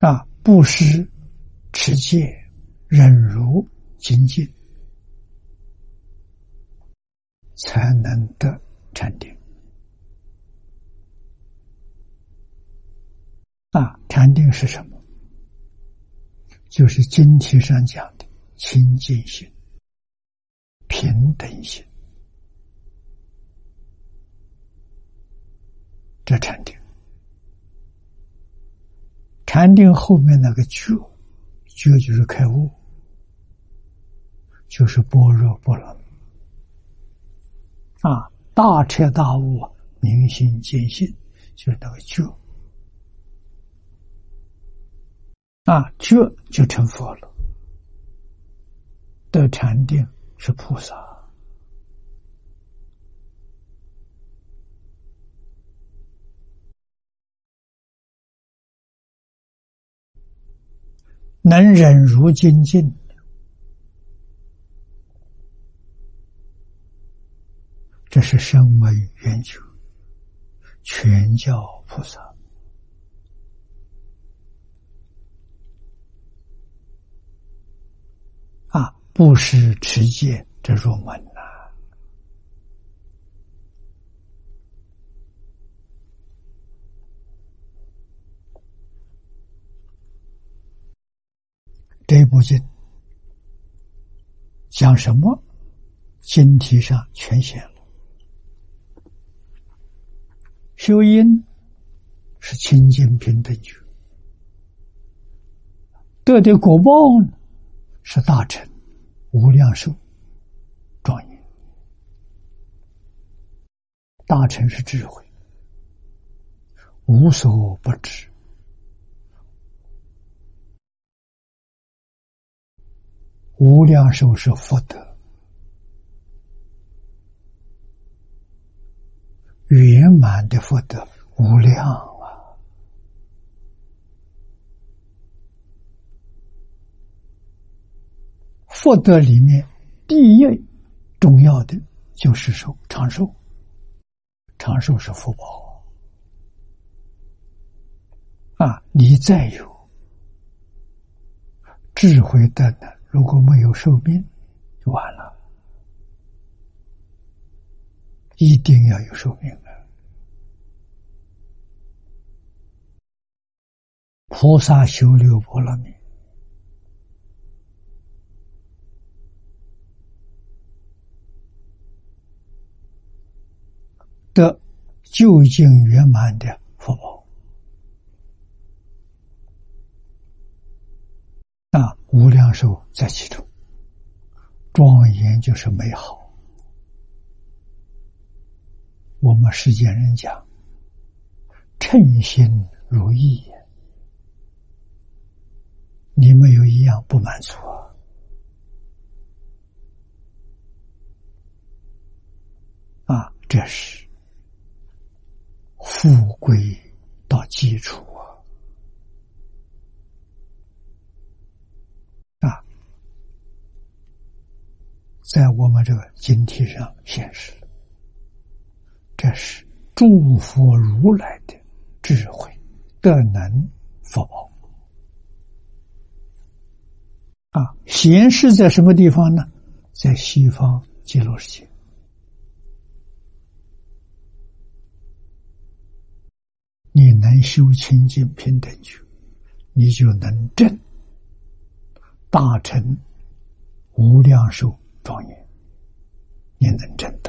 布施、持戒、忍辱、精进，才能得禅定。禅定是什么？就是经题上讲的清净心、平等心，这禅定。禅定后面那个觉，觉就是开悟，就是般若波罗蜜。大彻大悟，明心见性，就是那个觉。觉就成佛了，得禅定是菩萨。能忍辱精进，这是声闻缘觉，全教菩萨。布施持戒，这入门了。这部经讲什么？经题上全写了。修因是清净平等觉，得的果报呢是大乘无量寿庄严。大乘是智慧，无所不知。无量寿是福德，圆满的福德无量啊！福德里面第一重要的就是长寿，长寿是福报你再有智慧的呢，如果没有寿命就完了，一定要有寿命的。菩萨修六波罗蜜，得究竟圆满的福报无量寿在其中。庄严就是美好。我们世间人讲称心如意，你没有一样不满足这是富贵到基础在我们这个经题上显示，这是诸佛如来的智慧德能福报显示在什么地方呢？在西方极乐世界。你能修清净平等觉，你就能证大乘无量寿庄严，你能证。